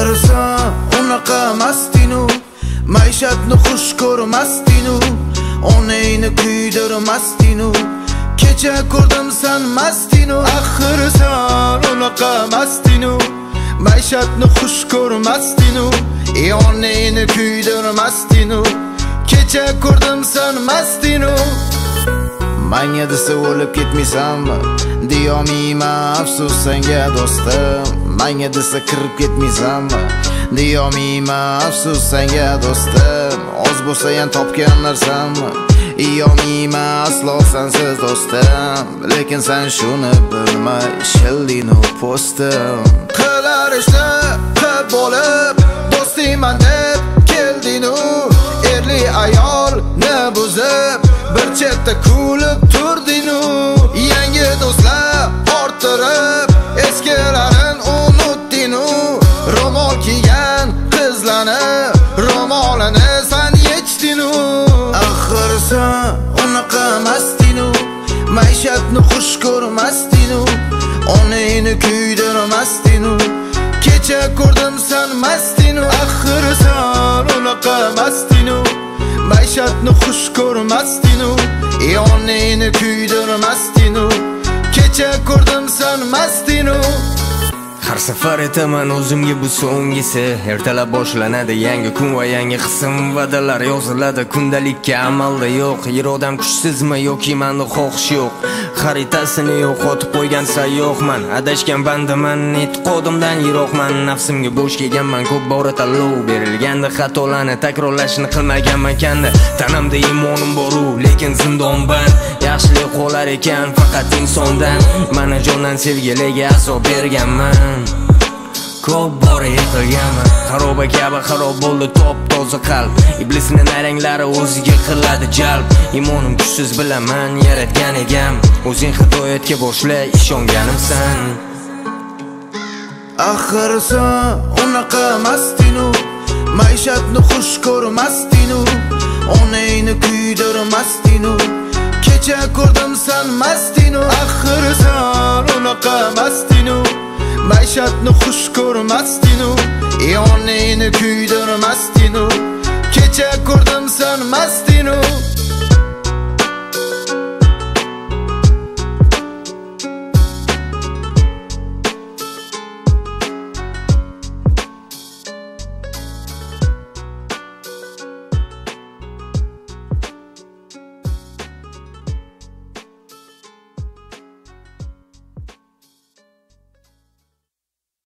Axir sen unaqa masdinu, maishatni xush ko'rmasdinu, onangni kuydirmasdinu. Kecha ko'rdim sen masdinu. Axir sen unaqa masdinu, maishatni xush ko'rmasdinu, onangni kuydirmasdinu. Kecha ko'rdim sen masdinu. Manga desa o'lib ketmaysanmi? Deyolmayman afsus senga do'stim. Manga desa kirib ketmaysanmi? Deyolmayman afsus senga do'stim. Oz bo'lsa ham topgan narsammi? Deyolmayman aslo sensiz do'stim. Lekin sen shuni bilmay shilding postim. Qilar ishlar qilib bo'lib do'stingman deb kelding-u, erli ayol ne buzib bir chetda kulib turding-u. Yangi do'stlar orttirib eskilarin unutding-u. Ro'mol kiygan qizlarni ro'molini san yechding-u. Axir sen unaqa masding-u, maishatni xush ko'rmasding-u, onangni kuydirmasding-u. Kecha ko'rdim sen masding-u. Axir sen unaqa masding-u, maishatni xush ko'rmasding-u, onangni kuydirmasding-u. Kecha ko'rdim sen masding-u. Har safar aytaman o'zimga bu so'nggisi. Ertalab boshlanadi yangi kun va yangi qism. Va'dalar yoziladi kundalikka, amalda yo'q. Irodam kuchsizmi yoki menda xohish yo'q. Xaritasini yo'qotib qo'ygan sayyohman. Adashgan bandaman, e'tiqodimdan yiroqman. Nafsimga bo'sh kelganman, ko'p bora tanlov berilganda xatolarni takrorlashni qilmaganman kanda. Tanamda imonim bor-u, lekin zindonban. Yaxshilik qolar ekan faqat insondan. Mana jondan sevgilarga azob berganman. Ko'p bora yiqilganman. Xaroba kabi xarob bo'ldi top-toza qalb. Iblisning naranglari o'ziga qiladi jalb. Imonim kuchsiz bilaman yaratgan egam. O'zing hidoyatga boshla ishonganimsan. Axir sen unaqa masding-u, maishatni xush ko'rmasding-u, onangni kuydirmasding-u. Kecha ko'rdim sen masding-u. Axir sen unaqa masding-u, maishatni xush ko'rmasding-u, onangni kuydirmasding-u. Kecha ko'rdim sen masding-u.